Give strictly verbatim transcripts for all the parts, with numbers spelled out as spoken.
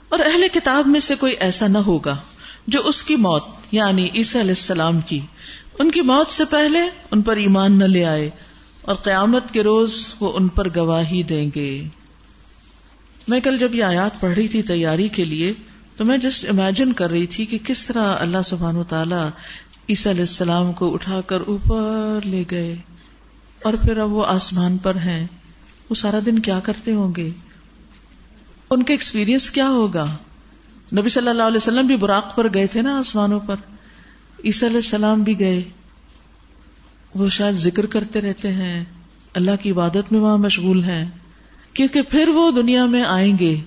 اور اہل کتاب میں سے کوئی ایسا نہ ہوگا جو اس کی موت یعنی عیسیٰ علیہ السلام کی ان کی موت سے پہلے ان پر ایمان نہ لے آئے، اور قیامت کے روز وہ ان پر گواہی دیں گے۔ میں کل جب یہ آیات پڑھ رہی تھی تیاری کے لیے تو میں جسٹ امیجن کر رہی تھی کہ کس طرح اللہ سبحانہ وتعالی عیسیٰ علیہ السلام کو اٹھا کر اوپر لے گئے، اور پھر اب وہ آسمان پر ہیں، وہ سارا دن کیا کرتے ہوں گے، ان کا ایکسپیرینس کیا ہوگا۔ نبی صلی اللہ علیہ وسلم بھی براق پر گئے تھے نا آسمانوں پر، عیسیٰ علیہ السلام بھی گئے، وہ شاید ذکر کرتے رہتے ہیں، اللہ کی عبادت میں وہاں مشغول ہیں، کیونکہ پھر وہ دنیا میں آئیں گے،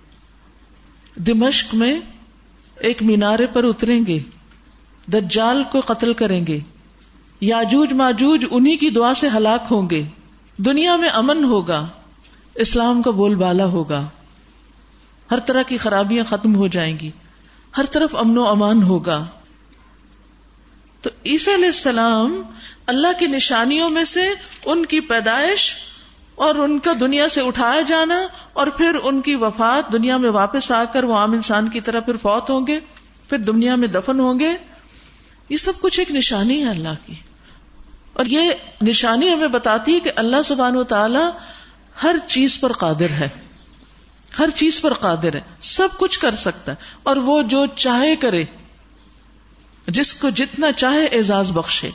دمشق میں ایک مینارے پر اتریں گے، دجال کو قتل کریں گے، یاجوج ماجوج انہی کی دعا سے ہلاک ہوں گے، دنیا میں امن ہوگا، اسلام کا بول بالا ہوگا، ہر طرح کی خرابیاں ختم ہو جائیں گی، ہر طرف امن و امان ہوگا۔ تو عیسیٰ علیہ السلام اللہ کی نشانیوں میں سے ان کی پیدائش اور ان کا دنیا سے اٹھایا جانا، اور پھر ان کی وفات، دنیا میں واپس آ کر وہ عام انسان کی طرح پھر فوت ہوں گے، پھر دنیا میں دفن ہوں گے، یہ سب کچھ ایک نشانی ہے اللہ کی۔ اور یہ نشانی ہمیں بتاتی ہے کہ اللہ سبحانہ وتعالی ہر چیز پر قادر ہے، ہر چیز پر قادر ہے، سب کچھ کر سکتا ہے، اور وہ جو چاہے کرے، جس کو جتنا چاہے اعزاز بخشے۔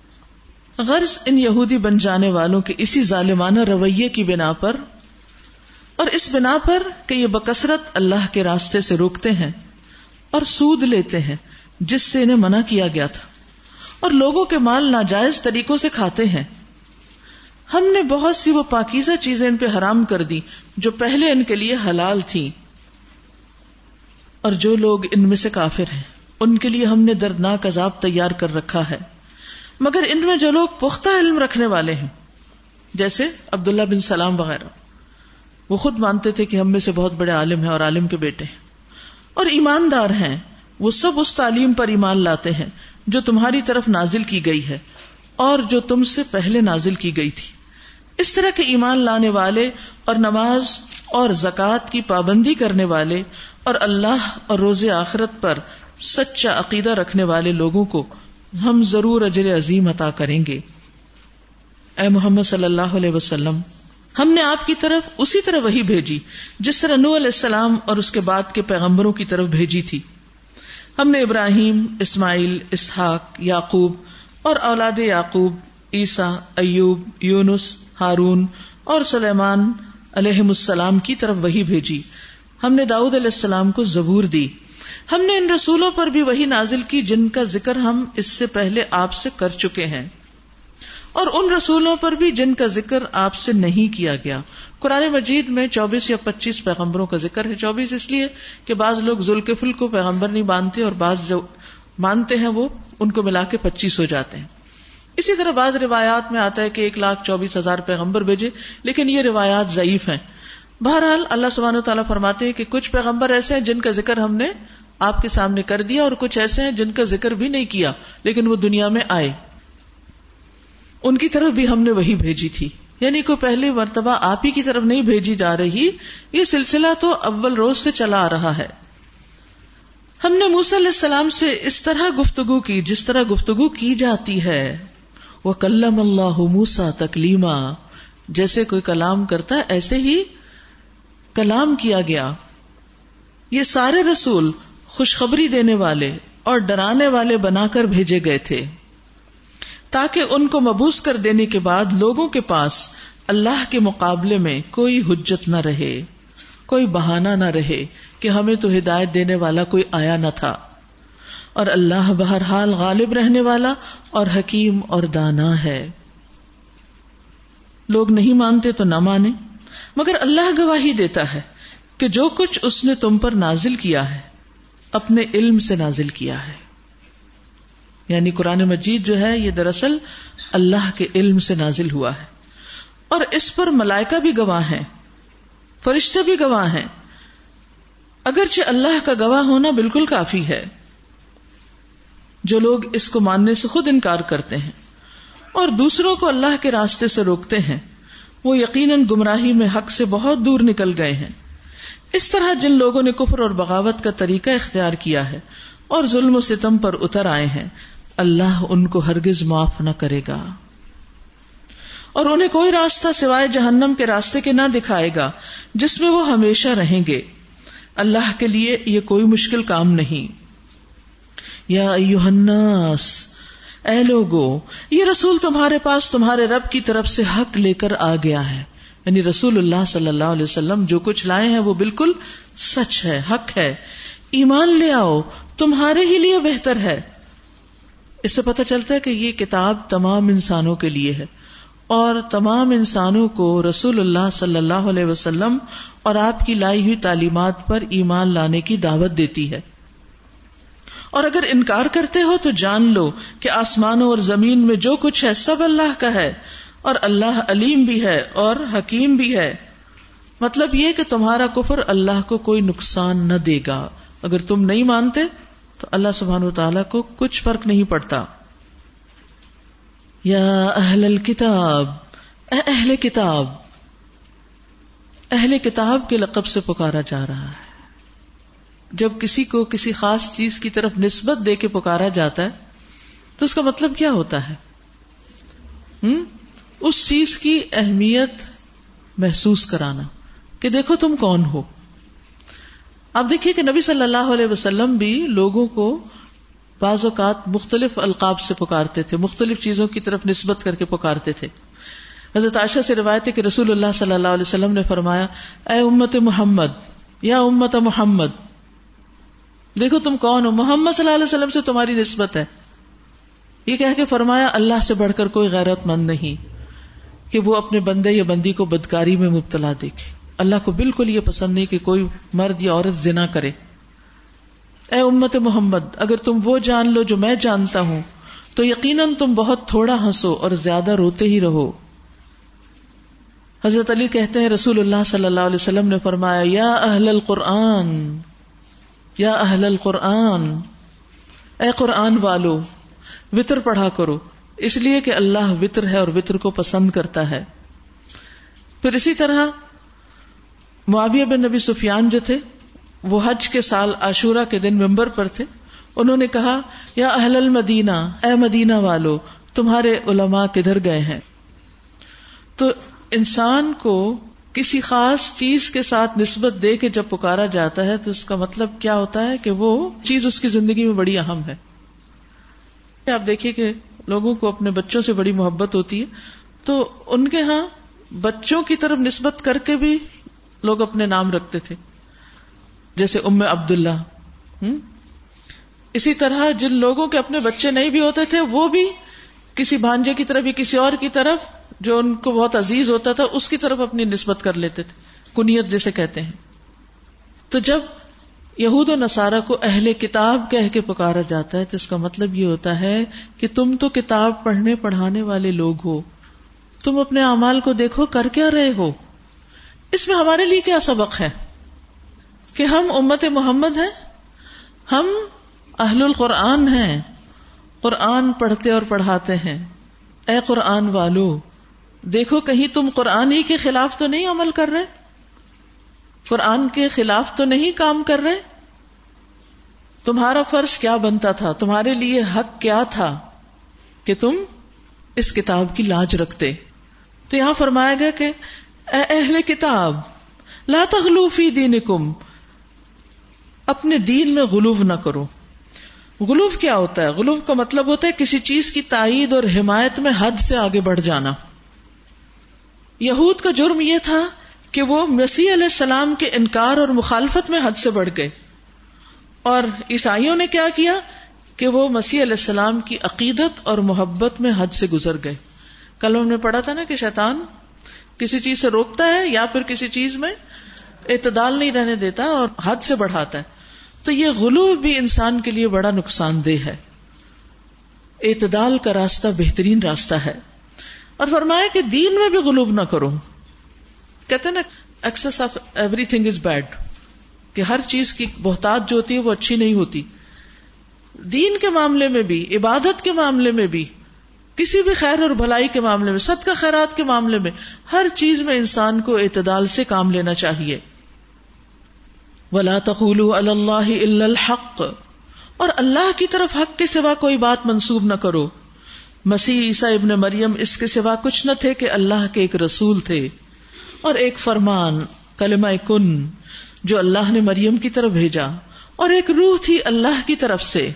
غرض ان یہودی بن جانے والوں کے اسی ظالمانہ رویے کی بنا پر، اور اس بنا پر کہ یہ بکثرت اللہ کے راستے سے روکتے ہیں اور سود لیتے ہیں جس سے انہیں منع کیا گیا تھا، اور لوگوں کے مال ناجائز طریقوں سے کھاتے ہیں، ہم نے بہت سی وہ پاکیزہ چیزیں ان پہ حرام کر دی جو پہلے ان کے لیے حلال تھیں، اور جو لوگ ان میں سے کافر ہیں ان کے لیے ہم نے دردناک عذاب تیار کر رکھا ہے۔ مگر ان میں جو لوگ پختہ علم رکھنے والے ہیں، جیسے عبداللہ بن سلام وغیرہ، وہ خود مانتے تھے کہ ہم میں سے بہت بڑے عالم ہیں اور عالم کے بیٹے ہیں، اور ایماندار ہیں، وہ سب اس تعلیم پر ایمان لاتے ہیں جو تمہاری طرف نازل کی گئی ہے اور جو تم سے پہلے نازل کی گئی تھی۔ اس طرح کے ایمان لانے والے اور نماز اور زکوٰۃ کی پابندی کرنے والے اور اللہ اور روز آخرت پر سچا عقیدہ رکھنے والے لوگوں کو ہم ضرور اجر عظیم عطا کریں گے۔ اے محمد صلی اللہ علیہ وسلم، ہم نے آپ کی طرف اسی طرح وحی بھیجی جس طرح نوح علیہ السلام اور اس کے بعد کے پیغمبروں کی طرف بھیجی تھی۔ ہم نے ابراہیم، اسماعیل، اسحاق، یعقوب اور اولاد یعقوب، عیسیٰ، ایوب، یونس، ہارون اور سلیمان علیہم السلام کی طرف وحی بھیجی۔ ہم نے داؤد علیہ السلام کو زبور دی۔ ہم نے ان رسولوں پر بھی وحی نازل کی جن کا ذکر ہم اس سے پہلے آپ سے کر چکے ہیں، اور ان رسولوں پر بھی جن کا ذکر آپ سے نہیں کیا گیا۔ قرآن مجید میں چوبیس یا پچیس پیغمبروں کا ذکر ہے۔ چوبیس اس لیے کہ بعض لوگ ذوالکفل کو پیغمبر نہیں مانتے، اور بعض جو مانتے ہیں وہ ان کو ملا کے پچیس ہو جاتے ہیں۔ اسی طرح بعض روایات میں آتا ہے کہ ایک لاکھ چوبیس ہزار پیغمبر بھیجے، لیکن یہ روایات ضعیف ہیں۔ بہرحال اللہ سبحانہ وتعالیٰ فرماتے ہیں کہ کچھ پیغمبر ایسے ہیں جن کا ذکر ہم نے آپ کے سامنے کر دیا، اور کچھ ایسے ہیں جن کا ذکر بھی نہیں کیا لیکن وہ دنیا میں آئے، ان کی طرف بھی ہم نے وہی بھیجی تھی۔ یعنی کوئی پہلی مرتبہ آپ ہی کی طرف نہیں بھیجی جا رہی، یہ سلسلہ تو اول روز سے چلا آ رہا ہے۔ ہم نے موسیٰ علیہ السلام سے اس طرح گفتگو کی جس طرح گفتگو کی جاتی ہے۔ وَكَلَّمَ اللَّهُ مُوسَىٰ تَكْلِيمًا، جیسے کوئی کلام کرتا ہے ایسے ہی کلام کیا گیا۔ یہ سارے رسول خوشخبری دینے والے اور ڈرانے والے بنا کر بھیجے گئے تھے تاکہ ان کو مبعوث کر دینے کے بعد لوگوں کے پاس اللہ کے مقابلے میں کوئی حجت نہ رہے، کوئی بہانہ نہ رہے کہ ہمیں تو ہدایت دینے والا کوئی آیا نہ تھا۔ اور اللہ بہرحال غالب رہنے والا اور حکیم اور دانا ہے۔ لوگ نہیں مانتے تو نہ مانے، مگر اللہ گواہی دیتا ہے کہ جو کچھ اس نے تم پر نازل کیا ہے اپنے علم سے نازل کیا ہے۔ یعنی قرآن مجید جو ہے یہ دراصل اللہ کے علم سے نازل ہوا ہے، اور اس پر ملائکہ بھی گواہ ہیں، فرشتے بھی گواہ ہیں۔ اگرچہ اللہ کا گواہ ہونا بالکل کافی ہے۔ جو لوگ اس کو ماننے سے خود انکار کرتے ہیں اور دوسروں کو اللہ کے راستے سے روکتے ہیں، وہ یقیناً گمراہی میں حق سے بہت دور نکل گئے ہیں۔ اس طرح جن لوگوں نے کفر اور بغاوت کا طریقہ اختیار کیا ہے اور ظلم و ستم پر اتر آئے ہیں، اللہ ان کو ہرگز معاف نہ کرے گا، اور انہیں کوئی راستہ سوائے جہنم کے راستے کے نہ دکھائے گا جس میں وہ ہمیشہ رہیں گے۔ اللہ کے لیے یہ کوئی مشکل کام نہیں۔ یا ایھا الناس، اے لوگو، یہ رسول تمہارے پاس تمہارے رب کی طرف سے حق لے کر آ گیا ہے، یعنی رسول اللہ صلی اللہ علیہ وسلم جو کچھ لائے ہیں وہ بالکل سچ ہے، حق ہے، ایمان لے آؤ، تمہارے ہی لیے بہتر ہے۔ اس سے پتہ چلتا ہے کہ یہ کتاب تمام انسانوں کے لیے ہے، اور تمام انسانوں کو رسول اللہ صلی اللہ علیہ وسلم اور آپ کی لائی ہوئی تعلیمات پر ایمان لانے کی دعوت دیتی ہے۔ اور اگر انکار کرتے ہو تو جان لو کہ آسمانوں اور زمین میں جو کچھ ہے سب اللہ کا ہے، اور اللہ علیم بھی ہے اور حکیم بھی ہے۔ مطلب یہ کہ تمہارا کفر اللہ کو کوئی نقصان نہ دے گا۔ اگر تم نہیں مانتے تو اللہ سبحانہ وتعالیٰ کو کچھ فرق نہیں پڑتا۔ یا اہل الکتاب، اے اہل کتاب، اہل کتاب کے لقب سے پکارا جا رہا ہے۔ جب کسی کو کسی خاص چیز کی طرف نسبت دے کے پکارا جاتا ہے تو اس کا مطلب کیا ہوتا ہے؟ ہم؟ اس چیز کی اہمیت محسوس کرانا کہ دیکھو تم کون ہو۔ آپ دیکھیے کہ نبی صلی اللہ علیہ وسلم بھی لوگوں کو بعض اوقات مختلف القاب سے پکارتے تھے، مختلف چیزوں کی طرف نسبت کر کے پکارتے تھے۔ حضرت عائشہ سے روایت ہے کہ رسول اللہ صلی اللہ علیہ وسلم نے فرمایا، اے امت محمد، یا امت محمد، دیکھو تم کون ہو، محمد صلی اللہ علیہ وسلم سے تمہاری نسبت ہے۔ یہ کہہ کے فرمایا اللہ سے بڑھ کر کوئی غیرت مند نہیں کہ وہ اپنے بندے یا بندی کو بدکاری میں مبتلا دیکھے۔ اللہ کو بالکل یہ پسند نہیں کہ کوئی مرد یا عورت زنا کرے۔ اے امت محمد، اگر تم وہ جان لو جو میں جانتا ہوں تو یقیناً تم بہت تھوڑا ہنسو اور زیادہ روتے ہی رہو۔ حضرت علی کہتے ہیں رسول اللہ صلی اللہ علیہ وسلم نے فرمایا، یا اہل القرآن، یا اہل القرآن، اے قرآن والو، وتر پڑھا کرو، اس لیے کہ اللہ وتر ہے اور وتر کو پسند کرتا ہے۔ پھر اسی طرح معاویہ بن نبی سفیان جو تھے وہ حج کے سال عاشورہ کے دن منبر پر تھے، انہوں نے کہا، یا اہل المدینہ، اے مدینہ والو، تمہارے علماء کدھر گئے ہیں؟ تو انسان کو کسی خاص چیز کے ساتھ نسبت دے کے جب پکارا جاتا ہے تو اس کا مطلب کیا ہوتا ہے کہ وہ چیز اس کی زندگی میں بڑی اہم ہے۔ آپ دیکھیے کہ لوگوں کو اپنے بچوں سے بڑی محبت ہوتی ہے، تو ان کے ہاں بچوں کی طرف نسبت کر کے بھی لوگ اپنے نام رکھتے تھے، جیسے ام عبداللہ۔ اسی طرح جن لوگوں کے اپنے بچے نہیں بھی ہوتے تھے وہ بھی کسی بھانجے کی طرف یا کسی اور کی طرف جو ان کو بہت عزیز ہوتا تھا اس کی طرف اپنی نسبت کر لیتے تھے، کنیت جسے کہتے ہیں۔ تو جب یہود و نصارہ کو اہل کتاب کہہ کے پکارا جاتا ہے تو اس کا مطلب یہ ہوتا ہے کہ تم تو کتاب پڑھنے پڑھانے والے لوگ ہو، تم اپنے اعمال کو دیکھو کر کیا رہے ہو۔ اس میں ہمارے لیے کیا سبق ہے کہ ہم امت محمد ہیں، ہم اہل القرآن ہیں، قرآن پڑھتے اور پڑھاتے ہیں۔ اے قرآن والو، دیکھو کہیں تم قرآن ہی کے خلاف تو نہیں عمل کر رہے، قرآن کے خلاف تو نہیں کام کر رہے۔ تمہارا فرض کیا بنتا تھا، تمہارے لیے حق کیا تھا کہ تم اس کتاب کی لاج رکھتے۔ تو یہاں فرمایا گیا کہ اے اہل کتاب لا تغلو فی دینکم، اپنے دین میں غلو نہ کرو۔ غلو کیا ہوتا ہے؟ غلو کا مطلب ہوتا ہے کسی چیز کی تائید اور حمایت میں حد سے آگے بڑھ جانا۔ یہود کا جرم یہ تھا کہ وہ مسیح علیہ السلام کے انکار اور مخالفت میں حد سے بڑھ گئے، اور عیسائیوں نے کیا کیا کہ وہ مسیح علیہ السلام کی عقیدت اور محبت میں حد سے گزر گئے۔ کل ہم نے پڑھا تھا نا کہ شیطان کسی چیز سے روکتا ہے یا پھر کسی چیز میں اعتدال نہیں رہنے دیتا اور حد سے بڑھاتا ہے۔ تو یہ غلو بھی انسان کے لیے بڑا نقصان دہ ہے۔ اعتدال کا راستہ بہترین راستہ ہے، اور فرمایا کہ دین میں بھی غلو نہ کرو۔ کہتے ہیں نا excess of everything is bad, کہ ہر چیز کی بہتات جو ہوتی ہے وہ اچھی نہیں ہوتی۔ دین کے معاملے میں بھی، عبادت کے معاملے میں بھی، کسی بھی خیر اور بھلائی کے معاملے میں، صدقہ خیرات کے معاملے میں، ہر چیز میں انسان کو اعتدال سے کام لینا چاہیے۔ ولا تقولوا علی اللہ الا الحق، اور اللہ کی طرف حق کے سوا کوئی بات منسوب نہ کرو. مسیح عیسیٰ ابن مریم اس کے سوا کچھ نہ تھے کہ اللہ کے ایک رسول تھے اور ایک فرمان کلمہ کن جو اللہ نے مریم کی طرف بھیجا، اور ایک روح تھی اللہ کی طرف سے.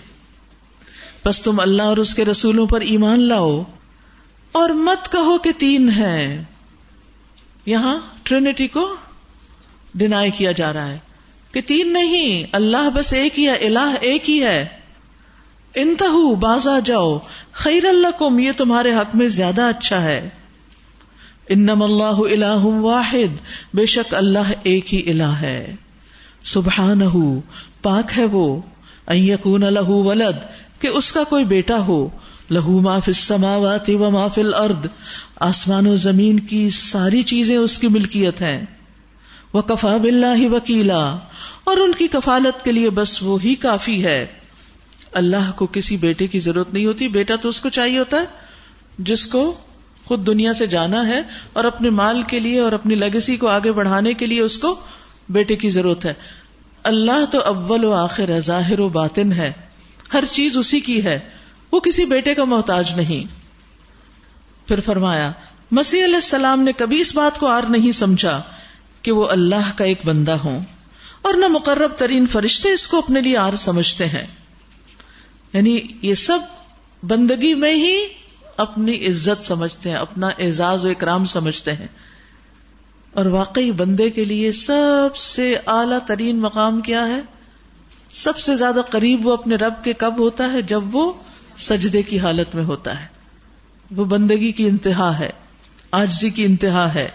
بس تم اللہ اور اس کے رسولوں پر ایمان لاؤ اور مت کہو کہ تین ہیں. یہاں ٹرینٹی کو ڈینائی کیا جا رہا ہے کہ تین نہیں، اللہ بس ایک ہی ہے، الہ ایک ہی ہے. انتہو، باز آ جاؤ، خیر لکم، یہ تمہارے حق میں زیادہ اچھا ہے. انما اللہ الہ واحد، بے شک اللہ ایک ہی الہ ہے. سبحانہ، پاک ہے وہ، ان یکون لہ ولد، کہ اس کا کوئی بیٹا ہو. لہ ما فی السماوات و ما فی الارض، آسمان و زمین کی ساری چیزیں اس کی ملکیت ہیں. وکفی باللہ وکیلا، اور ان کی کفالت کے لیے بس وہی کافی ہے. اللہ کو کسی بیٹے کی ضرورت نہیں ہوتی. بیٹا تو اس کو چاہیے ہوتا ہے جس کو خود دنیا سے جانا ہے اور اپنے مال کے لیے اور اپنی لیگیسی کو آگے بڑھانے کے لیے اس کو بیٹے کی ضرورت ہے. اللہ تو اول و آخر ہے، ظاہر و باطن ہے، ہر چیز اسی کی ہے، وہ کسی بیٹے کا محتاج نہیں. پھر فرمایا مسیح علیہ السلام نے کبھی اس بات کو عار نہیں سمجھا کہ وہ اللہ کا ایک بندہ ہوں، اور نہ مقرب ترین فرشتے اس کو اپنے لیے عار سمجھتے ہیں. یعنی یہ سب بندگی میں ہی اپنی عزت سمجھتے ہیں، اپنا اعزاز و اکرام سمجھتے ہیں. اور واقعی بندے کے لیے سب سے اعلیٰ ترین مقام کیا ہے؟ سب سے زیادہ قریب وہ اپنے رب کے کب ہوتا ہے؟ جب وہ سجدے کی حالت میں ہوتا ہے. وہ بندگی کی انتہا ہے، عاجزی کی انتہا ہے.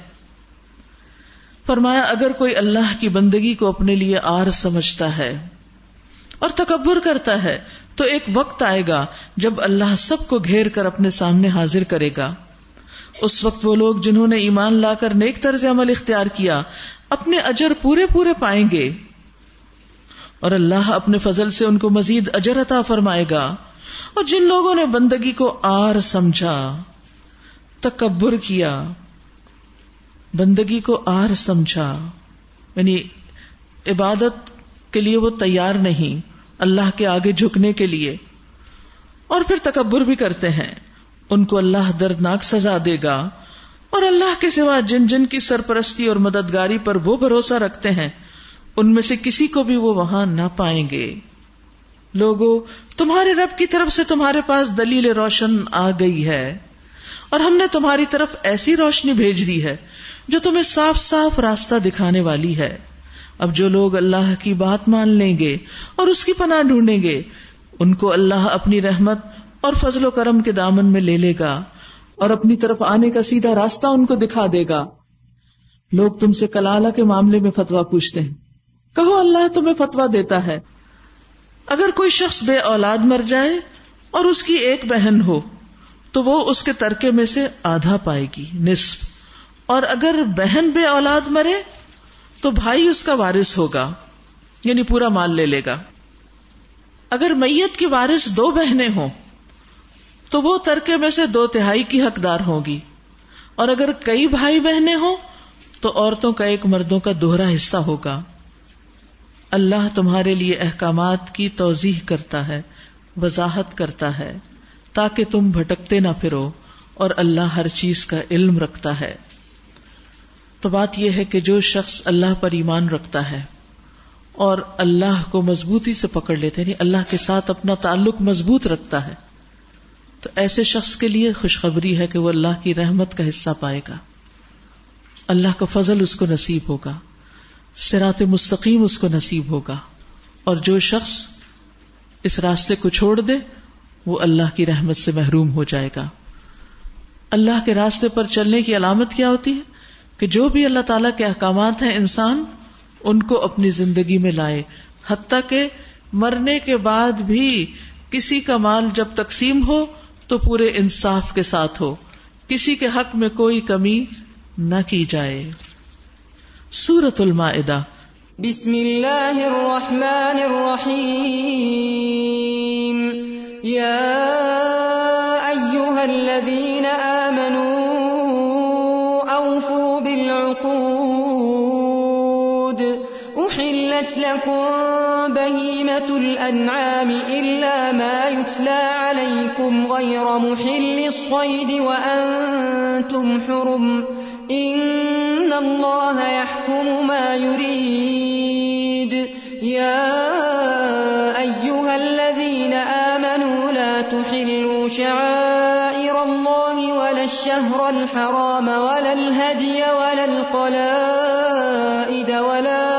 فرمایا اگر کوئی اللہ کی بندگی کو اپنے لیے عار سمجھتا ہے اور تکبر کرتا ہے تو ایک وقت آئے گا جب اللہ سب کو گھیر کر اپنے سامنے حاضر کرے گا. اس وقت وہ لوگ جنہوں نے ایمان لا کر نیک طرز عمل اختیار کیا اپنے اجر پورے پورے پائیں گے، اور اللہ اپنے فضل سے ان کو مزید اجر عطا فرمائے گا. اور جن لوگوں نے بندگی کو عار سمجھا، تکبر کیا، بندگی کو عار سمجھا، یعنی عبادت کے لیے وہ تیار نہیں اللہ کے آگے جھکنے کے لیے، اور پھر تکبر بھی کرتے ہیں، ان کو اللہ دردناک سزا دے گا. اور اللہ کے سوا جن جن کی سرپرستی اور مددگاری پر وہ بھروسہ رکھتے ہیں ان میں سے کسی کو بھی وہ وہاں نہ پائیں گے. لوگو، تمہارے رب کی طرف سے تمہارے پاس دلیل روشن آ گئی ہے، اور ہم نے تمہاری طرف ایسی روشنی بھیج دی ہے جو تمہیں صاف صاف راستہ دکھانے والی ہے. اب جو لوگ اللہ کی بات مان لیں گے اور اس کی پناہ ڈھونڈیں گے ان کو اللہ اپنی رحمت اور فضل و کرم کے دامن میں لے لے گا اور اپنی طرف آنے کا سیدھا راستہ ان کو دکھا دے گا. لوگ تم سے کلالہ کے معاملے میں فتویٰ پوچھتے ہیں، کہو اللہ تمہیں فتویٰ دیتا ہے. اگر کوئی شخص بے اولاد مر جائے اور اس کی ایک بہن ہو تو وہ اس کے ترکے میں سے آدھا پائے گی، نصف. اور اگر بہن بے اولاد مرے تو بھائی اس کا وارث ہوگا، یعنی پورا مال لے لے گا. اگر میت کی وارث دو بہنیں ہوں تو وہ ترکے میں سے دو تہائی کی حقدار ہوگی. اور اگر کئی بھائی بہنیں ہوں تو عورتوں کا ایک مردوں کا دوہرا حصہ ہوگا. اللہ تمہارے لیے احکامات کی توضیح کرتا ہے، وضاحت کرتا ہے تاکہ تم بھٹکتے نہ پھرو، اور اللہ ہر چیز کا علم رکھتا ہے. تو بات یہ ہے کہ جو شخص اللہ پر ایمان رکھتا ہے اور اللہ کو مضبوطی سے پکڑ لیتے ہیں، یعنی اللہ کے ساتھ اپنا تعلق مضبوط رکھتا ہے، تو ایسے شخص کے لیے خوشخبری ہے کہ وہ اللہ کی رحمت کا حصہ پائے گا، اللہ کا فضل اس کو نصیب ہوگا، صراط مستقیم اس کو نصیب ہوگا. اور جو شخص اس راستے کو چھوڑ دے وہ اللہ کی رحمت سے محروم ہو جائے گا. اللہ کے راستے پر چلنے کی علامت کیا ہوتی ہے؟ کہ جو بھی اللہ تعالیٰ کے احکامات ہیں انسان ان کو اپنی زندگی میں لائے، حتیٰ کہ مرنے کے بعد بھی کسی کا مال جب تقسیم ہو تو پورے انصاف کے ساتھ ہو، کسی کے حق میں کوئی کمی نہ کی جائے. سورۃ المائدہ. بسم اللہ الرحمن الرحیم. یا ایھا الذین آمنوا اوفوا بالعقود احلت لكم بهيمة الأنعام إلا ما يتلى عليكم غير محل الصيد وأنتم حرم إن الله يحكم ما يريد يا أيها الذين آمنوا لا تحلوا شعائر الله ولا الشهر الحرام ولا الهدي ولا القلائد ولا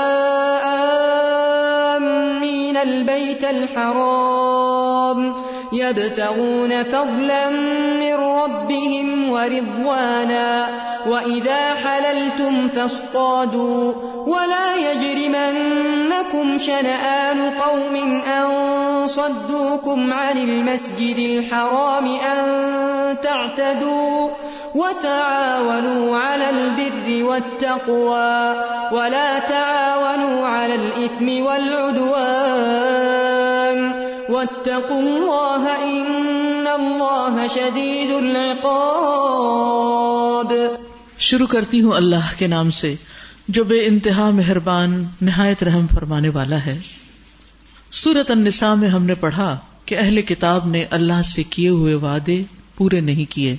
آمين البيت الحرام يبتغون فضلا من ربهم ورضوانا وإذا حللتم فاصطادوا ولا يجرمنكم شنآن قوم أن صدوكم عن المسجد الحرام أن تعتدوا وتعاونوا على البر والتقوى ولا تعاونوا على الإثم والعدوان واتقوا الله إن الله شديد العقاب. شروع کرتی ہوں اللہ کے نام سے جو بے انتہا مہربان نہایت رحم فرمانے والا ہے. سورۃ النساء میں ہم نے پڑھا کہ اہل کتاب نے اللہ سے کیے ہوئے وعدے پورے نہیں کیے،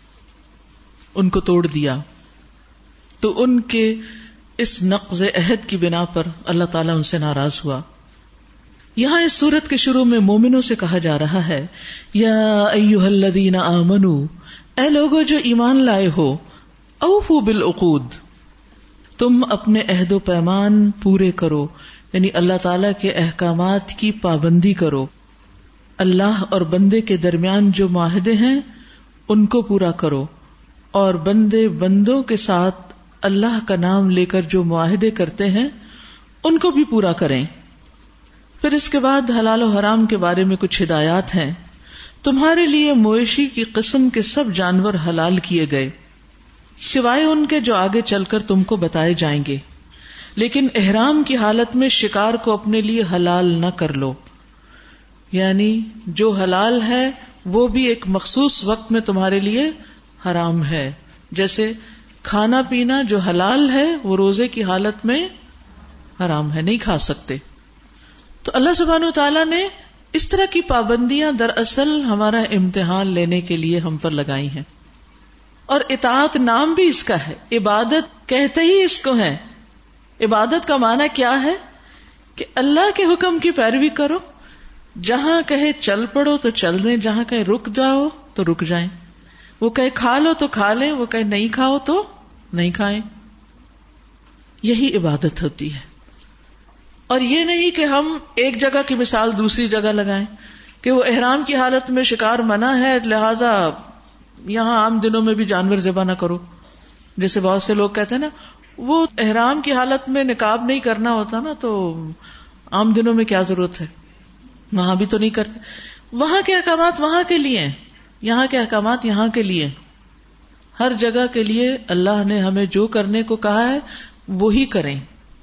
ان کو توڑ دیا، تو ان کے اس نقض عہد کی بنا پر اللہ تعالیٰ ان سے ناراض ہوا. یہاں اس سورت کے شروع میں مومنوں سے کہا جا رہا ہے یا ایھا الذین آمنو، اے لوگو جو ایمان لائے ہو، اوفوا بالعقود، تم اپنے عہد و پیمان پورے کرو، یعنی اللہ تعالیٰ کے احکامات کی پابندی کرو. اللہ اور بندے کے درمیان جو معاہدے ہیں ان کو پورا کرو، اور بندے بندوں کے ساتھ اللہ کا نام لے کر جو معاہدے کرتے ہیں ان کو بھی پورا کریں. پھر اس کے بعد حلال و حرام کے بارے میں کچھ ہدایات ہیں. تمہارے لیے مویشی کی قسم کے سب جانور حلال کیے گئے سوائے ان کے جو آگے چل کر تم کو بتائے جائیں گے، لیکن احرام کی حالت میں شکار کو اپنے لیے حلال نہ کر لو. یعنی جو حلال ہے وہ بھی ایک مخصوص وقت میں تمہارے لیے حرام ہے. جیسے کھانا پینا جو حلال ہے وہ روزے کی حالت میں حرام ہے، نہیں کھا سکتے. تو اللہ سبحانہ وتعالیٰ نے اس طرح کی پابندیاں دراصل ہمارا امتحان لینے کے لیے ہم پر لگائی ہیں. اور اطاعت نام بھی اس کا ہے، عبادت کہتے ہی اس کو ہے. عبادت کا معنی کیا ہے کہ اللہ کے حکم کی پیروی کرو، جہاں کہے چل پڑو تو چل دیں، جہاں کہے رک جاؤ تو رک جائیں، وہ کہے کھا لو تو کھا لیں، وہ کہے نہیں کھاؤ تو نہیں کھائیں. یہی عبادت ہوتی ہے. اور یہ نہیں کہ ہم ایک جگہ کی مثال دوسری جگہ لگائیں کہ وہ احرام کی حالت میں شکار منع ہے لہذا یہاں عام دنوں میں بھی جانور ذبح نہ کرو. جیسے بہت سے لوگ کہتے ہیں نا وہ احرام کی حالت میں نقاب نہیں کرنا ہوتا نا تو عام دنوں میں کیا ضرورت ہے، وہاں بھی تو نہیں کرتے. وہاں کے احکامات وہاں کے لیے ہیں، یہاں کے احکامات یہاں کے لیے. ہر جگہ کے لیے اللہ نے ہمیں جو کرنے کو کہا ہے وہی کریں.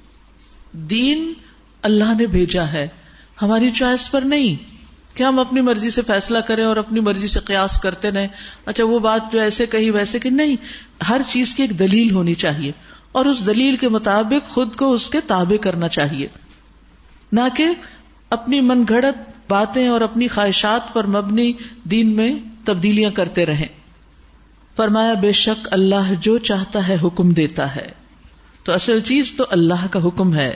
دین اللہ نے بھیجا ہے، ہماری چوائس پر نہیں کہ ہم اپنی مرضی سے فیصلہ کریں اور اپنی مرضی سے قیاس کرتے رہیں. اچھا وہ بات جو ایسے کہی ویسے کہ نہیں، ہر چیز کی ایک دلیل ہونی چاہیے اور اس دلیل کے مطابق خود کو اس کے تابع کرنا چاہیے، نہ کہ اپنی من گھڑت باتیں اور اپنی خواہشات پر مبنی دین میں تبدیلیاں کرتے رہیں. فرمایا بے شک اللہ جو چاہتا ہے حکم دیتا ہے. تو اصل چیز تو اللہ کا حکم ہے.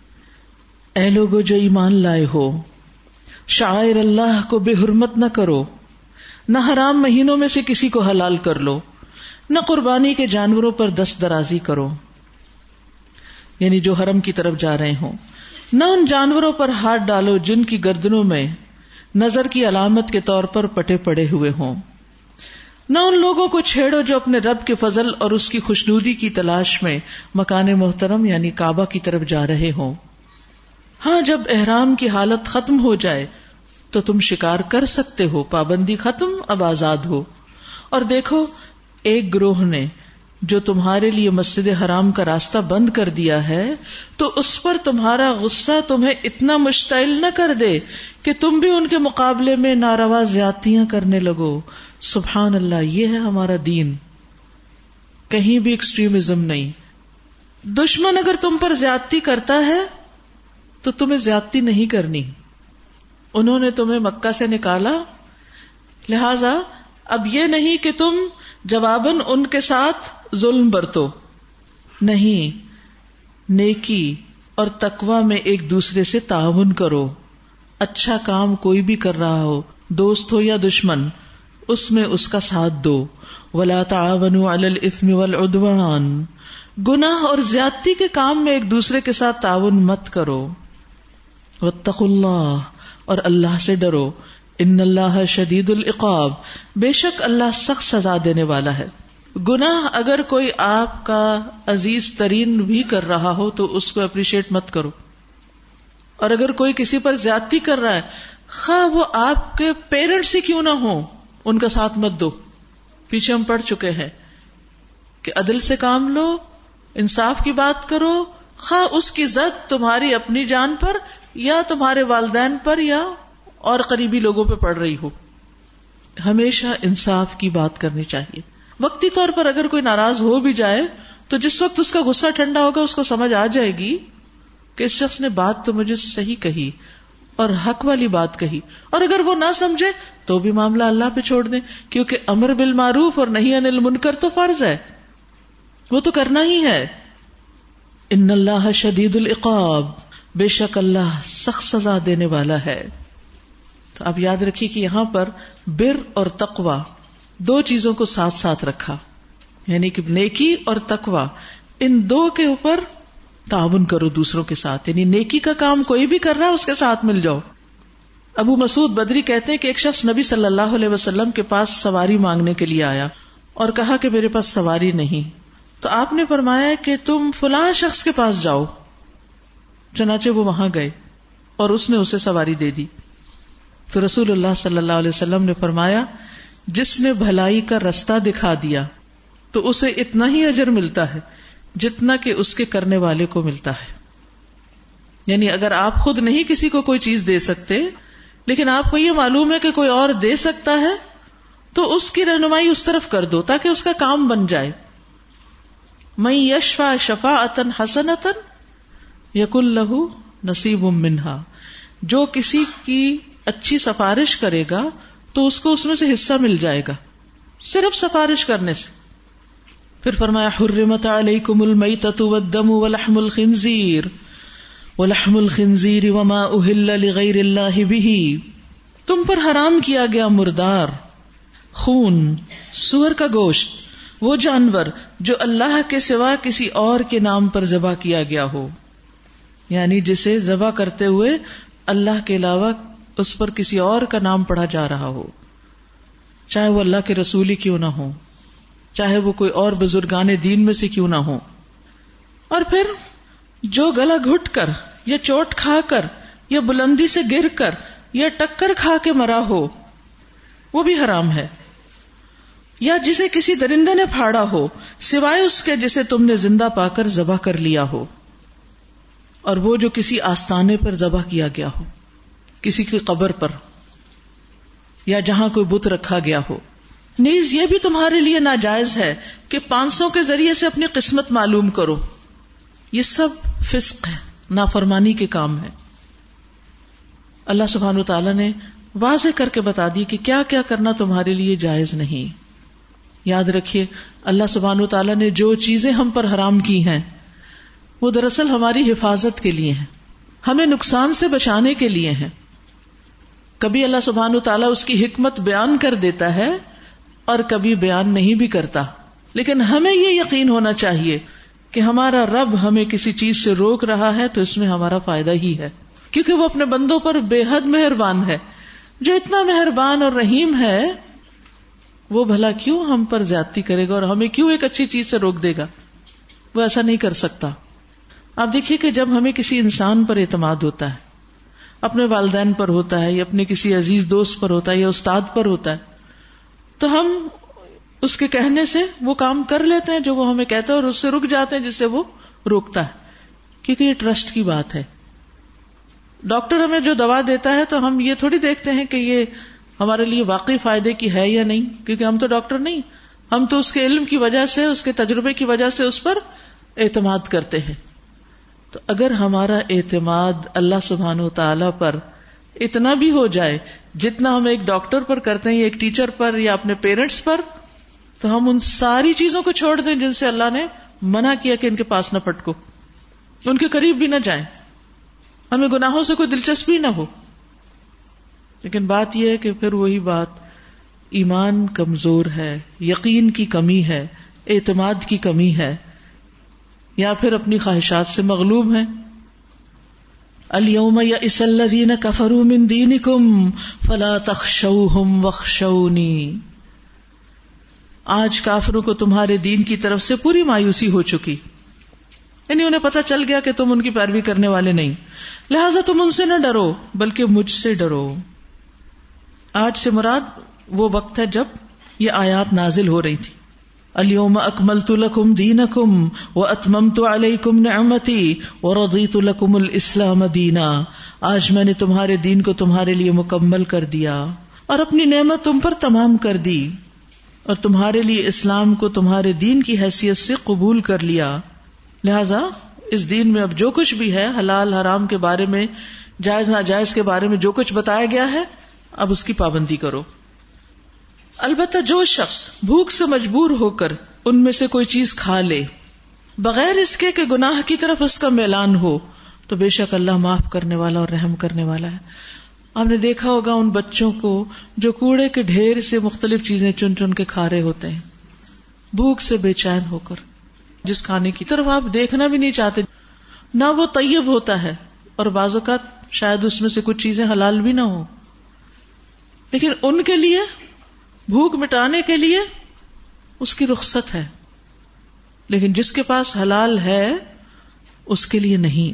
اے لوگو جو ایمان لائے ہو، شعائر اللہ کو بے حرمت نہ کرو، نہ حرام مہینوں میں سے کسی کو حلال کر لو، نہ قربانی کے جانوروں پر دست درازی کرو، یعنی جو حرم کی طرف جا رہے ہوں، نہ ان جانوروں پر ہاتھ ڈالو جن کی گردنوں میں نظر کی علامت کے طور پر پٹے پڑے ہوئے ہوں، نہ ان لوگوں کو چھیڑو جو اپنے رب کے فضل اور اس کی خوشنودی کی تلاش میں مکان محترم یعنی کعبہ کی طرف جا رہے ہوں. ہاں جب احرام کی حالت ختم ہو جائے تو تم شکار کر سکتے ہو، پابندی ختم، اب آزاد ہو. اور دیکھو ایک گروہ نے جو تمہارے لیے مسجد حرام کا راستہ بند کر دیا ہے تو اس پر تمہارا غصہ تمہیں اتنا مشتعل نہ کر دے کہ تم بھی ان کے مقابلے میں ناروا زیادتیاں کرنے لگو. سبحان اللہ، یہ ہے ہمارا دین، کہیں بھی ایکسٹریمزم نہیں. دشمن اگر تم پر زیادتی کرتا ہے تو تمہیں زیادتی نہیں کرنی. انہوں نے تمہیں مکہ سے نکالا، لہذا اب یہ نہیں کہ تم جواباً ان کے ساتھ ظلم برتو. نہیں، نیکی اور تقوی میں ایک دوسرے سے تعاون کرو. اچھا کام کوئی بھی کر رہا ہو، دوست ہو یا دشمن، اس میں اس کا ساتھ دو. وَلَا تَعَاوَنُوا عَلَى الْإِثْمِ وَالْعُدْوَانِ، گناہ اور زیادتی کے کام میں ایک دوسرے کے ساتھ تعاون مت کرو. وَاتَّقُوا اللَّهَ، اور اللہ سے ڈرو. ان اللہ شدید العقاب، بے شک اللہ سخت سزا دینے والا ہے. گناہ اگر کوئی آپ کا عزیز ترین بھی کر رہا ہو تو اس کو اپریشیٹ مت کرو، اور اگر کوئی کسی پر زیادتی کر رہا ہے، خواہ وہ آپ کے پیرنٹس ہی کیوں نہ ہو، ان کا ساتھ مت دو. پیچھے ہم پڑھ چکے ہیں کہ عدل سے کام لو، انصاف کی بات کرو، خواہ اس کی زد تمہاری اپنی جان پر یا تمہارے والدین پر یا اور قریبی لوگوں پہ پڑ رہی ہو. ہمیشہ انصاف کی بات کرنی چاہیے. وقتی طور پر اگر کوئی ناراض ہو بھی جائے تو جس وقت اس کا غصہ ٹھنڈا ہوگا اس کو سمجھ آ جائے گی کہ اس شخص نے بات تو مجھے صحیح کہی اور حق والی بات کہی، اور اگر وہ نہ سمجھے تو بھی معاملہ اللہ پہ چھوڑ دیں، کیونکہ امر بالمعروف اور نہی عن المنکر تو فرض ہے، وہ تو کرنا ہی ہے. ان اللہ شدید العقاب، بے شک اللہ سخت سزا دینے والا ہے. تو اب یاد رکھیے کہ یہاں پر بر اور تقوی دو چیزوں کو ساتھ ساتھ رکھا، یعنی کہ نیکی اور تقوی، ان دو کے اوپر تعاون کرو دوسروں کے ساتھ. یعنی نیکی کا کام کوئی بھی کر رہا ہے اس کے ساتھ مل جاؤ. ابو مسعود بدری کہتے ہیں کہ ایک شخص نبی صلی اللہ علیہ وسلم کے پاس سواری مانگنے کے لیے آیا اور کہا کہ میرے پاس سواری نہیں. تو آپ نے فرمایا کہ تم فلاں شخص کے پاس جاؤ. چنانچہ وہ وہاں گئے اور اس نے اسے سواری دے دی. تو رسول اللہ صلی اللہ علیہ وسلم نے فرمایا، جس نے بھلائی کا رستہ دکھا دیا تو اسے اتنا ہی اجر ملتا ہے جتنا کہ اس کے کرنے والے کو ملتا ہے. یعنی اگر آپ خود نہیں کسی کو کوئی چیز دے سکتے لیکن آپ کو یہ معلوم ہے کہ کوئی اور دے سکتا ہے تو اس کی رہنمائی اس طرف کر دو تاکہ اس کا کام بن جائے. من یشفع شفاعۃ حسنۃ یکن لہ نصیب منہا، جو کسی کی اچھی سفارش کرے گا تو اس کو اس میں سے حصہ مل جائے گا، صرف سفارش کرنے سے. پھر فرمایا حرمت علیکم المیتۃ والدم ولحم الخنزیر ولحم الخنزیر وما اہل لغیر اللہ بہ، تم پر حرام کیا گیا مردار، خون، سور کا گوشت، وہ جانور جو اللہ کے سوا کسی اور کے نام پر ذبح کیا گیا ہو، یعنی جسے ذبح کرتے ہوئے اللہ کے علاوہ اس پر کسی اور کا نام پڑھا جا رہا ہو، چاہے وہ اللہ کے رسول ہی کیوں نہ ہو، چاہے وہ کوئی اور بزرگان دین میں سے کیوں نہ ہو. اور پھر جو گلا گھٹ کر یا چوٹ کھا کر یا بلندی سے گر کر یا ٹکر کھا کے مرا ہو وہ بھی حرام ہے، یا جسے کسی درندے نے پھاڑا ہو سوائے اس کے جسے تم نے زندہ پا کر ذبح کر لیا ہو، اور وہ جو کسی آستانے پر ذبح کیا گیا ہو، کسی کی قبر پر یا جہاں کوئی بت رکھا گیا ہو. نیز یہ بھی تمہارے لیے ناجائز ہے کہ پانسوں کے ذریعے سے اپنی قسمت معلوم کرو. یہ سب فسق ہے، نافرمانی کے کام ہے. اللہ سبحانہ و تعالیٰ نے واضح کر کے بتا دی کہ کیا کیا کرنا تمہارے لیے جائز نہیں. یاد رکھیے اللہ سبحانہ و تعالیٰ نے جو چیزیں ہم پر حرام کی ہیں وہ دراصل ہماری حفاظت کے لیے ہیں، ہمیں نقصان سے بچانے کے لیے ہیں. کبھی اللہ سبحانہ و تعالیٰ اس کی حکمت بیان کر دیتا ہے اور کبھی بیان نہیں بھی کرتا، لیکن ہمیں یہ یقین ہونا چاہیے کہ ہمارا رب ہمیں کسی چیز سے روک رہا ہے تو اس میں ہمارا فائدہ ہی ہے، کیونکہ وہ اپنے بندوں پر بے حد مہربان ہے. جو اتنا مہربان اور رحیم ہے وہ بھلا کیوں ہم پر زیادتی کرے گا اور ہمیں کیوں ایک اچھی چیز سے روک دے گا؟ وہ ایسا نہیں کر سکتا. آپ دیکھیے کہ جب ہمیں کسی انسان پر اعتماد ہوتا ہے، اپنے والدین پر ہوتا ہے یا اپنے کسی عزیز دوست پر ہوتا ہے یا استاد پر ہوتا ہے، تو ہم اس کے کہنے سے وہ کام کر لیتے ہیں جو وہ ہمیں کہتا ہے اور اس سے رک جاتے ہیں جس سے وہ روکتا ہے، کیونکہ یہ ٹرسٹ کی بات ہے. ڈاکٹر ہمیں جو دوا دیتا ہے تو ہم یہ تھوڑی دیکھتے ہیں کہ یہ ہمارے لیے واقعی فائدے کی ہے یا نہیں، کیونکہ ہم تو ڈاکٹر نہیں، ہم تو اس کے علم کی وجہ سے، اس کے تجربے کی وجہ سے اس پر اعتماد کرتے ہیں. تو اگر ہمارا اعتماد اللہ سبحانہ وتعالی پر اتنا بھی ہو جائے جتنا ہم ایک ڈاکٹر پر کرتے ہیں یا ایک ٹیچر پر یا اپنے پیرنٹس پر، تو ہم ان ساری چیزوں کو چھوڑ دیں جن سے اللہ نے منع کیا کہ ان کے پاس نہ پٹکو، ان کے قریب بھی نہ جائیں، ہمیں گناہوں سے کوئی دلچسپی نہ ہو. لیکن بات یہ ہے کہ پھر وہی بات، ایمان کمزور ہے، یقین کی کمی ہے، اعتماد کی کمی ہے، یا پھر اپنی خواہشات سے مغلوب ہیں. الیوم یئس الذین کفروا من دینکم فلا تخشوہم واخشونی. آج کافروں کو تمہارے دین کی طرف سے پوری مایوسی ہو چکی، یعنی انہیں پتہ چل گیا کہ تم ان کی پیروی کرنے والے نہیں، لہذا تم ان سے نہ ڈرو بلکہ مجھ سے ڈرو. آج سے مراد وہ وقت ہے جب یہ آیات نازل ہو رہی تھی. الیوم اکملت لکم دینکم واتممت علیکم نعمتی ورضیت لکم الاسلام دینا. آج میں نے تمہارے دین کو تمہارے لیے مکمل کر دیا اور اپنی نعمت تم پر تمام کر دی، اور تمہارے لیے اسلام کو تمہارے دین کی حیثیت سے قبول کر لیا. لہذا اس دین میں اب جو کچھ بھی ہے، حلال حرام کے بارے میں، جائز ناجائز کے بارے میں جو کچھ بتایا گیا ہے، اب اس کی پابندی کرو. البتہ جو شخص بھوک سے مجبور ہو کر ان میں سے کوئی چیز کھا لے بغیر اس کے کہ گناہ کی طرف اس کا میلان ہو، تو بے شک اللہ معاف کرنے والا اور رحم کرنے والا ہے. آپ نے دیکھا ہوگا ان بچوں کو جو کوڑے کے ڈھیر سے مختلف چیزیں چن چن کے کھا رہے ہوتے ہیں، بھوک سے بے چین ہو کر، جس کھانے کی طرف آپ دیکھنا بھی نہیں چاہتے، نہ وہ طیب ہوتا ہے اور بعض اوقات شاید اس میں سے کچھ چیزیں حلال بھی نہ ہوں، لیکن ان کے لیے بھوک مٹانے کے لیے اس کی رخصت ہے، لیکن جس کے پاس حلال ہے اس کے لیے نہیں.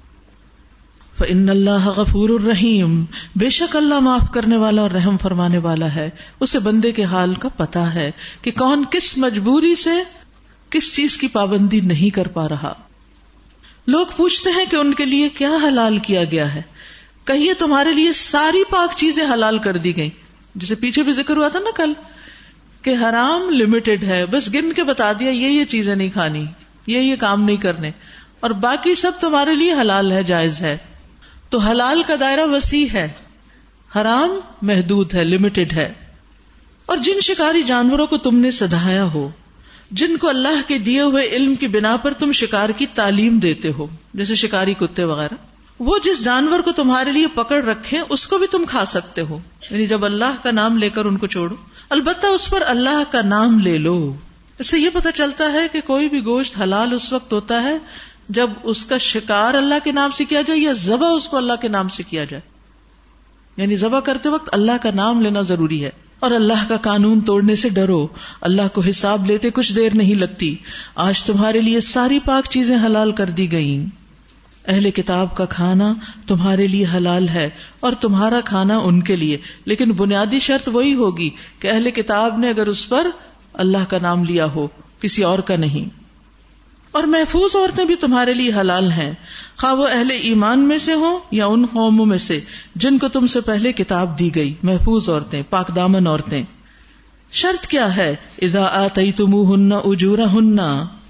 فإن اللہ غفور الرحیم، بے شک اللہ معاف کرنے والا اور رحم فرمانے والا ہے. اسے بندے کے حال کا پتہ ہے کہ کون کس مجبوری سے کس چیز کی پابندی نہیں کر پا رہا. لوگ پوچھتے ہیں کہ ان کے لیے کیا حلال کیا گیا ہے. کہیے تمہارے لیے ساری پاک چیزیں حلال کر دی گئیں، جسے پیچھے بھی ذکر ہوا تھا نا کل کہ حرام لمیٹڈ ہے، بس گن کے بتا دیا یہ یہ چیزیں نہیں کھانی، یہ یہ کام نہیں کرنے، اور باقی سب تمہارے لیے حلال ہے، جائز ہے. تو حلال کا دائرہ وسیع ہے، حرام محدود ہے، لمیٹڈ ہے. اور جن شکاری جانوروں کو تم نے سدھایا ہو، جن کو اللہ کے دیے ہوئے علم کی بنا پر تم شکار کی تعلیم دیتے ہو، جیسے شکاری کتے وغیرہ، وہ جس جانور کو تمہارے لیے پکڑ رکھیں اس کو بھی تم کھا سکتے ہو، یعنی جب اللہ کا نام لے کر ان کو چھوڑو، البتہ اس پر اللہ کا نام لے لو. اس سے یہ پتہ چلتا ہے کہ کوئی بھی گوشت حلال اس وقت ہوتا ہے جب اس کا شکار اللہ کے نام سے کیا جائے یا ذبح اس کو اللہ کے نام سے کیا جائے، یعنی ذبح کرتے وقت اللہ کا نام لینا ضروری ہے. اور اللہ کا قانون توڑنے سے ڈرو، اللہ کو حساب لیتے کچھ دیر نہیں لگتی. آج تمہارے لیے ساری پاک چیزیں حلال کر دی گئیں. اہل کتاب کا کھانا تمہارے لیے حلال ہے اور تمہارا کھانا ان کے لیے، لیکن بنیادی شرط وہی ہوگی کہ اہل کتاب نے اگر اس پر اللہ کا نام لیا ہو، کسی اور کا نہیں. اور محفوظ عورتیں بھی تمہارے لیے حلال ہیں، خواہ وہ اہل ایمان میں سے ہوں یا ان قوموں میں سے جن کو تم سے پہلے کتاب دی گئی. محفوظ عورتیں، پاک دامن عورتیں. شرط کیا ہے؟ اذا آتیتموہن اجورہن،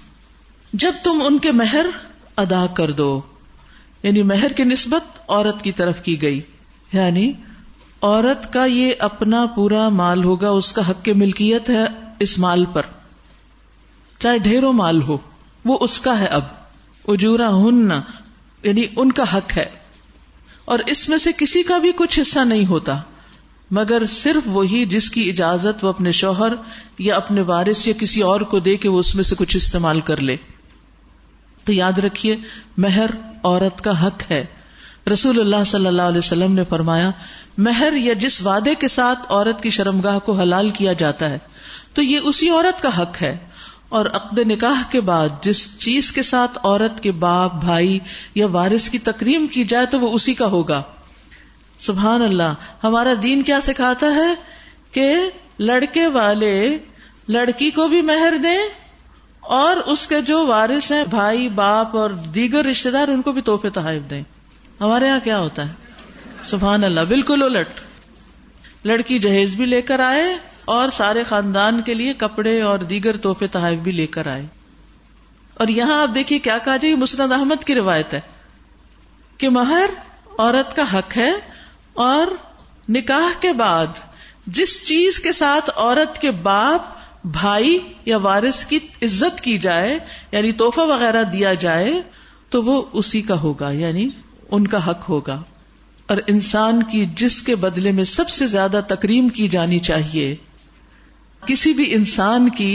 جب تم ان کے مہر ادا کر دو، یعنی مہر کی نسبت عورت کی طرف کی گئی، یعنی عورت کا یہ اپنا پورا مال ہوگا، اس کا حق ملکیت ہے اس مال پر، چاہے ڈھیروں مال ہو، وہ اس کا ہے. اب اجورہن یعنی ان کا حق ہے، اور اس میں سے کسی کا بھی کچھ حصہ نہیں ہوتا مگر صرف وہی جس کی اجازت وہ اپنے شوہر یا اپنے وارث یا کسی اور کو دے کہ وہ اس میں سے کچھ استعمال کر لے. تو یاد رکھیے مہر عورت کا حق ہے. رسول اللہ صلی اللہ علیہ وسلم نے فرمایا مہر یا جس وعدے کے ساتھ عورت کی شرمگاہ کو حلال کیا جاتا ہے تو یہ اسی عورت کا حق ہے، اور عقد نکاح کے بعد جس چیز کے ساتھ عورت کے باپ، بھائی یا وارث کی تکریم کی جائے تو وہ اسی کا ہوگا. سبحان اللہ. ہمارا دین کیا سکھاتا ہے کہ لڑکے والے لڑکی کو بھی مہر دیں اور اس کے جو وارث ہیں، بھائی، باپ اور دیگر رشتہ دار، ان کو بھی تحفے تحائف دیں. ہمارے ہاں کیا ہوتا ہے؟ سبحان اللہ، بالکل الٹ. لڑکی جہیز بھی لے کر آئے اور سارے خاندان کے لیے کپڑے اور دیگر تحفے تحائف بھی لے کر آئے. اور یہاں آپ دیکھیے کیا کہا جائے، مسند احمد کی روایت ہے کہ مہر عورت کا حق ہے، اور نکاح کے بعد جس چیز کے ساتھ عورت کے باپ، بھائی یا وارث کی عزت کی جائے، یعنی تحفہ وغیرہ دیا جائے، تو وہ اسی کا ہوگا، یعنی ان کا حق ہوگا. اور انسان کی جس کے بدلے میں سب سے زیادہ تکریم کی جانی چاہیے، کسی بھی انسان کی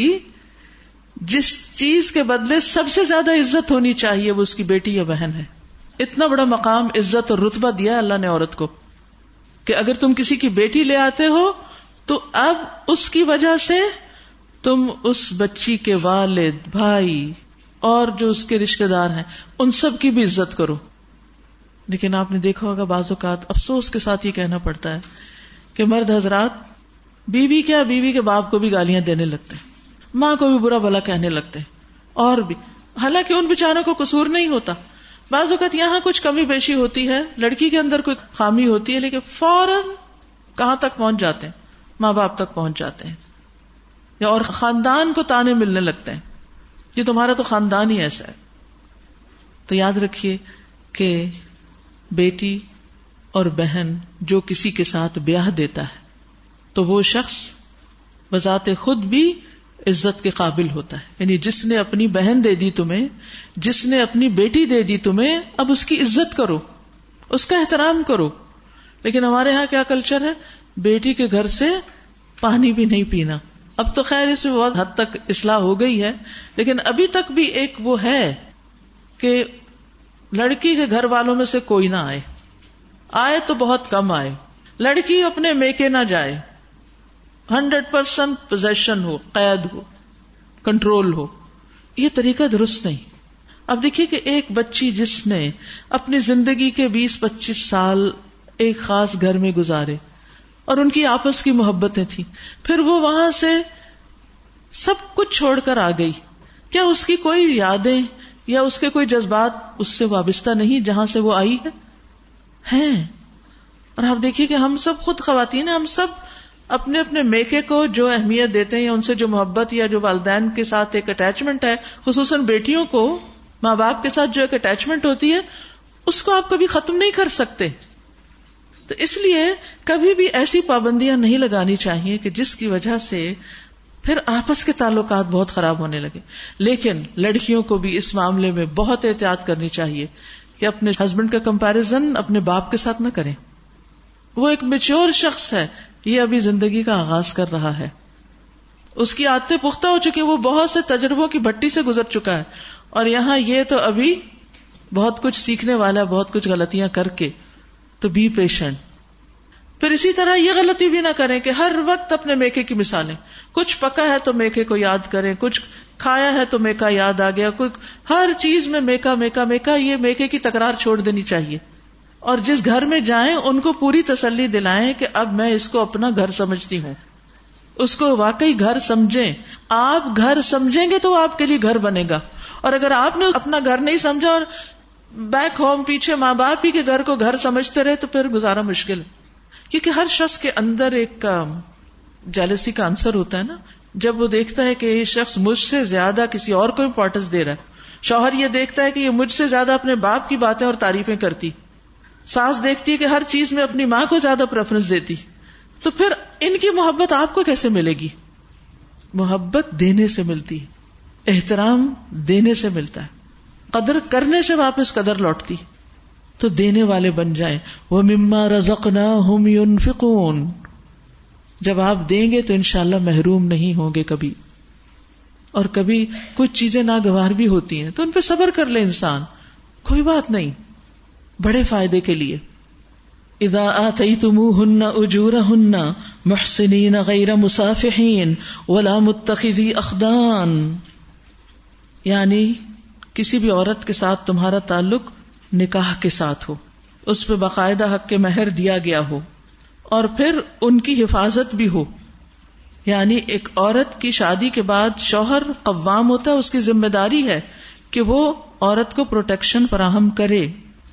جس چیز کے بدلے سب سے زیادہ عزت ہونی چاہیے، وہ اس کی بیٹی یا بہن ہے. اتنا بڑا مقام، عزت اور رتبہ دیا اللہ نے عورت کو کہ اگر تم کسی کی بیٹی لے آتے ہو تو اب اس کی وجہ سے تم اس بچی کے والد، بھائی اور جو اس کے رشتہ دار ہیں ان سب کی بھی عزت کرو. لیکن آپ نے دیکھا ہوگا بعض اوقات افسوس کے ساتھ یہ کہنا پڑتا ہے کہ مرد حضرات بیوی کیا بیوی کے باپ کو بھی گالیاں دینے لگتے ہیں، ماں کو بھی برا بھلا کہنے لگتے ہیں، اور بھی حالانکہ ان بیچاروں کو قصور نہیں ہوتا. بعض اوقات یہاں کچھ کمی بیشی ہوتی ہے، لڑکی کے اندر کوئی خامی ہوتی ہے، لیکن فوراً کہاں تک پہنچ جاتے ہیں، ماں باپ تک پہنچ جاتے ہیں، یا اور خاندان کو تانے ملنے لگتے ہیں کہ تمہارا تو خاندان ہی ایسا ہے. تو یاد رکھیے کہ بیٹی اور بہن جو کسی کے ساتھ بیاہ دیتا ہے تو وہ شخص بذات خود بھی عزت کے قابل ہوتا ہے. یعنی جس نے اپنی بہن دے دی تمہیں، جس نے اپنی بیٹی دے دی تمہیں، اب اس کی عزت کرو، اس کا احترام کرو. لیکن ہمارے ہاں کیا کلچر ہے، بیٹی کے گھر سے پانی بھی نہیں پینا. اب تو خیر اس میں بہت حد تک اصلاح ہو گئی ہے، لیکن ابھی تک بھی ایک وہ ہے کہ لڑکی کے گھر والوں میں سے کوئی نہ آئے، آئے تو بہت کم آئے، لڑکی اپنے میکے نہ جائے، ہنڈریڈ پرسینٹ پوزیشن ہو، قید ہو، کنٹرول ہو. یہ طریقہ درست نہیں. اب دیکھیے کہ ایک بچی جس نے اپنی زندگی کے بیس پچیس سال ایک خاص گھر میں گزارے اور ان کی آپس کی محبتیں تھیں، پھر وہ وہاں سے سب کچھ چھوڑ کر آ گئی، کیا اس کی کوئی یادیں یا اس کے کوئی جذبات اس سے وابستہ نہیں جہاں سے وہ آئی ہے؟ ہیں. اور آپ دیکھیے کہ ہم سب خود خواتین ہیں، ہم سب اپنے اپنے میکے کو جو اہمیت دیتے ہیں یا ان سے جو محبت یا جو والدین کے ساتھ ایک اٹیچمنٹ ہے، خصوصاً بیٹیوں کو ماں باپ کے ساتھ جو ایک اٹیچمنٹ ہوتی ہے، اس کو آپ کبھی ختم نہیں کر سکتے. تو اس لیے کبھی بھی ایسی پابندیاں نہیں لگانی چاہیے کہ جس کی وجہ سے پھر آپس کے تعلقات بہت خراب ہونے لگے. لیکن لڑکیوں کو بھی اس معاملے میں بہت احتیاط کرنی چاہیے کہ اپنے ہسبینڈ کا کمپیرزن اپنے باپ کے ساتھ نہ کریں. وہ ایک میچور شخص ہے، یہ ابھی زندگی کا آغاز کر رہا ہے، اس کی عادتیں پختہ ہو چکی، وہ بہت سے تجربوں کی بھٹی سے گزر چکا ہے، اور یہاں یہ تو ابھی بہت کچھ سیکھنے والا ہے، بہت کچھ غلطیاں کر کے. تو بی پیشنٹ. پھر اسی طرح یہ غلطی بھی نہ کریں کہ ہر وقت اپنے میکے کی مثالیں، کچھ پکا ہے تو میکے کو یاد کریں، کچھ کھایا ہے تو میکا یاد آ گیا، کوئی ہر چیز میں میکا میکا میکا. یہ میکے کی تکرار چھوڑ دینی چاہیے. اور جس گھر میں جائیں ان کو پوری تسلی دلائیں کہ اب میں اس کو اپنا گھر سمجھتی ہوں، اس کو واقعی گھر سمجھیں. آپ گھر سمجھیں گے تو وہ آپ کے لیے گھر بنے گا. اور اگر آپ نے اپنا گھر نہیں سمجھا اور بیک ہوم پیچھے ماں باپ ہی کے گھر کو گھر سمجھتے رہے تو پھر گزارا مشکل. کیونکہ ہر شخص کے اندر ایک جیلسی کا عنصر ہوتا ہے نا. جب وہ دیکھتا ہے کہ یہ شخص مجھ سے زیادہ کسی اور کو امپورٹنس دے رہا ہے، شوہر یہ دیکھتا ہے کہ یہ مجھ سے زیادہ اپنے باپ کی باتیں اور تعریفیں کرتی، ساس دیکھتی ہے کہ ہر چیز میں اپنی ماں کو زیادہ پریفرنس دیتی، تو پھر ان کی محبت آپ کو کیسے ملے گی؟ محبت دینے سے ملتی، احترام دینے سے ملتا ہے، قدر کرنے سے واپس قدر لوٹتی. تو دینے والے بن جائیں. وَمِمَّا رَزَقْنَاهُمْ يُنْفِقُونَ. جب آپ دیں گے تو انشاءاللہ محروم نہیں ہوں گے کبھی. اور کبھی کچھ چیزیں ناگوار بھی ہوتی ہیں تو ان پہ صبر کر لے انسان، کوئی بات نہیں، بڑے فائدے کے لیے. اذا آتیتموہن اجورہن محسنین غیر مسافحین ولا متخذی اخدان. یعنی کسی بھی عورت کے ساتھ تمہارا تعلق نکاح کے ساتھ ہو، اس پہ باقاعدہ حق کے مہر دیا گیا ہو، اور پھر ان کی حفاظت بھی ہو. یعنی ایک عورت کی شادی کے بعد شوہر قوام ہوتا ہے، اس کی ذمہ داری ہے کہ وہ عورت کو پروٹیکشن فراہم کرے.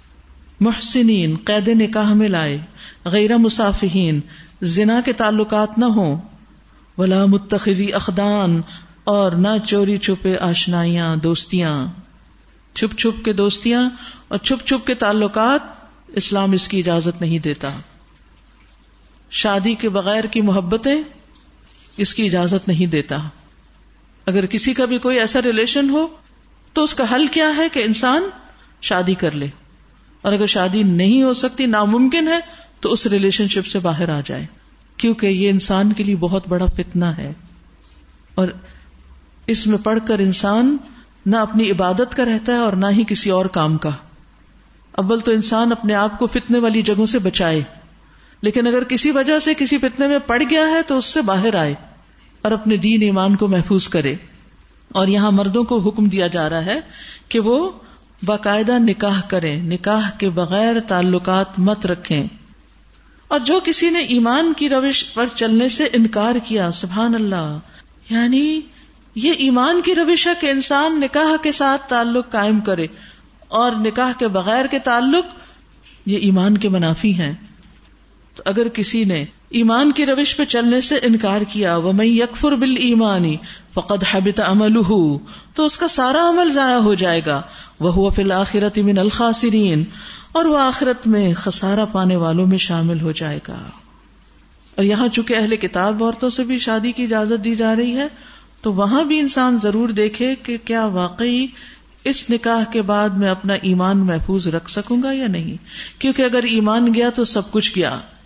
محسنین قید نکاح میں لائے، غیر مسافحین زنا کے تعلقات نہ ہوں، ولا متخذی اخدان اور نہ چوری چھپے آشنائیاں، دوستیاں، چھپ چھپ کے دوستیاں اور چھپ چھپ کے تعلقات، اسلام اس کی اجازت نہیں دیتا. شادی کے بغیر کی محبتیں اس کی اجازت نہیں دیتا. اگر کسی کا بھی کوئی ایسا ریلیشن ہو تو اس کا حل کیا ہے کہ انسان شادی کر لے، اور اگر شادی نہیں ہو سکتی، ناممکن ہے، تو اس ریلیشن شپ سے باہر آ جائے، کیونکہ یہ انسان کے لیے بہت بڑا فتنہ ہے. اور اس میں پڑھ کر انسان نہ اپنی عبادت کا رہتا ہے اور نہ ہی کسی اور کام کا. اول تو انسان اپنے آپ کو فتنے والی جگہوں سے بچائے، لیکن اگر کسی وجہ سے کسی فتنے میں پڑ گیا ہے تو اس سے باہر آئے اور اپنے دین ایمان کو محفوظ کرے. اور یہاں مردوں کو حکم دیا جا رہا ہے کہ وہ باقاعدہ نکاح کریں، نکاح کے بغیر تعلقات مت رکھیں. اور جو کسی نے ایمان کی روش پر چلنے سے انکار کیا، سبحان اللہ، یعنی یہ ایمان کی روش ہے کہ انسان نکاح کے ساتھ تعلق قائم کرے، اور نکاح کے بغیر کے تعلق یہ ایمان کے منافی ہیں. تو اگر کسی نے ایمان کی روش پہ چلنے سے انکار کیا، وَمَن يَكْفُرْ بِالْإِيمَانِ فَقَدْ حَبِطَ عَمَلُهُ، تو اس کا سارا عمل ضائع ہو جائے گا. وَهُوَ فِي الْآخِرَةِ مِنَ الْخَاسِرِينَ، اور وہ آخرت میں خسارہ پانے والوں میں شامل ہو جائے گا. اور یہاں چونکہ اہل کتاب عورتوں سے بھی شادی کی اجازت دی جا رہی ہے، تو وہاں بھی انسان ضرور دیکھے کہ کیا واقعی اس نکاح کے بعد میں اپنا ایمان محفوظ رکھ سکوں گا یا نہیں. کیونکہ اگر ایمان گیا تو سب کچھ گیا.